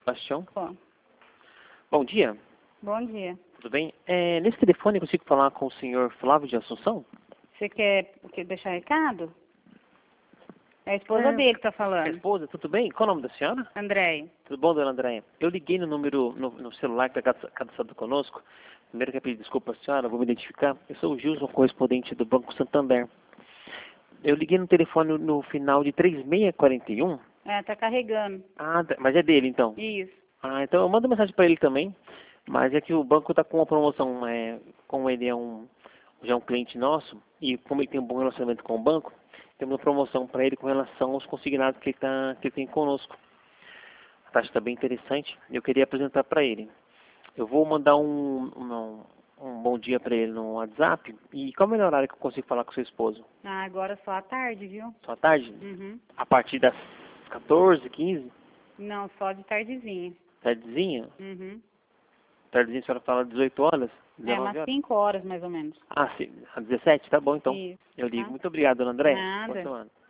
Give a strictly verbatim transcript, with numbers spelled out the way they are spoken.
Sebastião. Bom, Bom dia, bom dia. tudo bem? É, nesse telefone eu consigo falar com o senhor Flávio de Assunção? Você quer, quer deixar recado? É a esposa É, dele que tá a falando. esposa, tudo bem? Qual o nome da senhora? André. Tudo bom, dona Andréia? Eu liguei no número, no, no celular que está cadastrado conosco. Primeiro quero pedir desculpa à senhora, vou me identificar. Eu sou o Gilson, correspondente do Banco Santander. Eu liguei no telefone no final de três seis quatro um. É, tá carregando. Ah, tá, mas é dele então. Isso. Ah, então eu mando mensagem para ele também. Mas é que o banco está com uma promoção, é, como ele é um, já é um cliente nosso, e como ele tem um bom relacionamento com o banco, temos uma promoção para ele com relação aos consignados que ele, tá, que ele tem conosco. A taxa está bem interessante, eu queria apresentar para ele. Eu vou mandar um, um, um bom dia para ele no WhatsApp. E qual é o melhor horário que eu consigo falar com seu esposo? Ah, agora só à tarde, viu? Só à tarde? Uhum. A partir das quatorze, quinze? Não, só de tardezinha. Tardezinha? Uhum. Tardezinha a senhora fala dezoito horas? É, dezenove umas horas? cinco horas mais ou menos. Ah, sim. Às dezessete? Tá bom então. Isso. Eu ligo. Tá? Muito obrigado, dona André. Boa Nada. semana.